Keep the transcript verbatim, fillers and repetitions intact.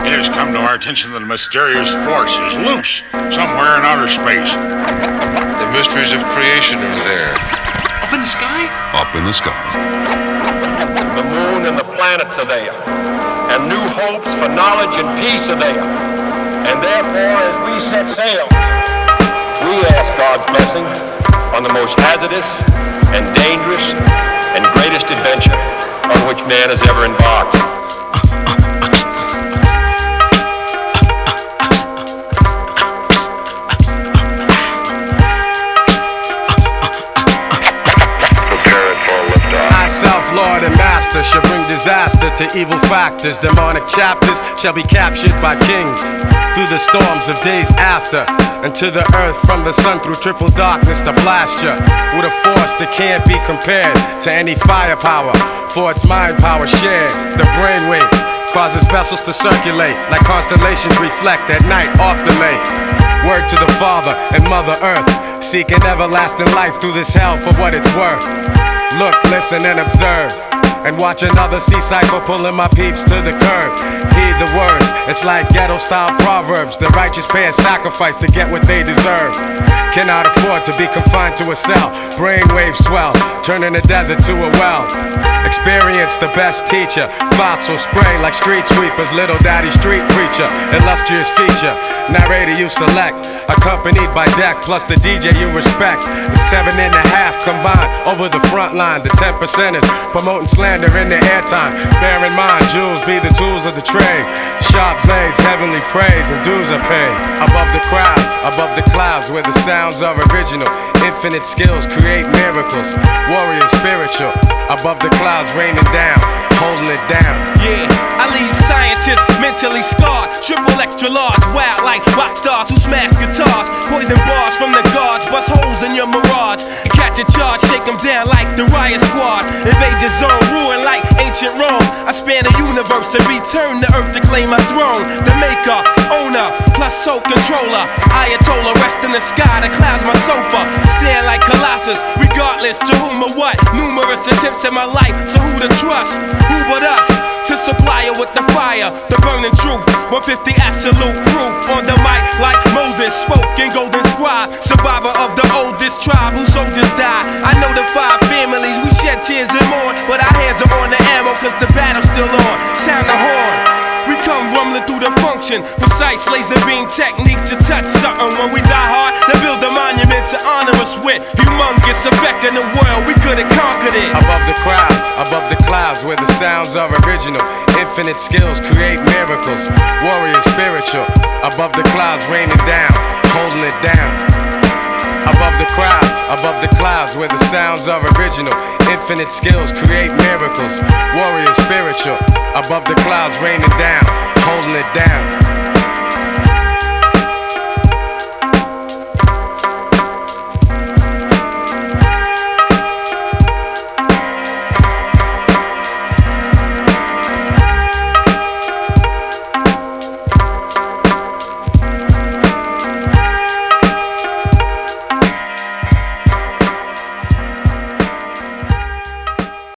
It has come to our attention that a mysterious force is loose somewhere in outer space. The mysteries of creation are there. Up in the sky? Up in the sky. The moon and the planets are there. And new hopes for knowledge and peace are there. And therefore, as we set sail, we ask God's blessing on the most hazardous and dangerous and greatest adventure on which man has ever embarked. Lord and master shall bring disaster to evil factors. Demonic chapters shall be captured by kings through the storms of days after, and to the earth from the sun through triple darkness to blast ya with a force that can't be compared to any firepower, for its mind power shared. The brainwave causes vessels to circulate like constellations reflect at night off the lake. Word to the Father and Mother Earth, seeking everlasting life through this hell for what it's worth. Look, listen, and observe, and watch another sea cycle pulling my peeps to the curb. Heed the words, it's like ghetto-style proverbs. The righteous pay a sacrifice to get what they deserve. Cannot afford to be confined to a cell. Brainwaves swell, turning the desert to a well. Experience the best teacher. Thoughts will spray like street sweepers. Little daddy street preacher, illustrious feature. Narrator you select, accompanied by deck plus the D J you respect. The seven and a half combined over the front line. The ten percenters promoting slander in the airtime. Bear in mind, jewels be the tools of the trade. Sharp blades, heavenly praise, and dues are paid. Above the crowds, above the clouds, where the sounds are original. Infinite skills create miracles. Warrior spiritual, above the clouds raining down, holding it down. Yeah, I leave scientists mentally scarred. Triple extra large, wild like rock stars who smash guitars. Poison bars from the guards, bust holes in your mirage. Catch a charge, shake them down like the riot squad. Invade your zone, ruin like ancient Rome. I span the universe and return to earth to claim my throne. The maker, owner, plus soul controller. Ayatollah, rest in the sky, the clouds my sofa. Stand like Colossus, regardless to whom or what. Numerous attempts in my life, so who to trust? Who but us? To supply her with the fire, the burning truth. one fifty absolute proof. On the mic like Moses spoke in Golden Scribe. Survivor of the oldest tribe whose soldiers died. I know the five families, we shed tears and mourn, but our hands are on the ammo cause the battle's still on. Sound the horn, we come rumbling through the function. Precise laser beam technique to touch something. When we die hard, they build a monument to honor us with. Humongous effect in the world, we could've conquered it. Above the crowds, above the clouds, where the sounds are original. Infinite skills create miracles. Warrior spiritual, above the clouds raining down, holding it down. Above the crowds, above the clouds, where the sounds are original. Infinite skills create miracles. Warrior spiritual, above the clouds raining down, holding it down.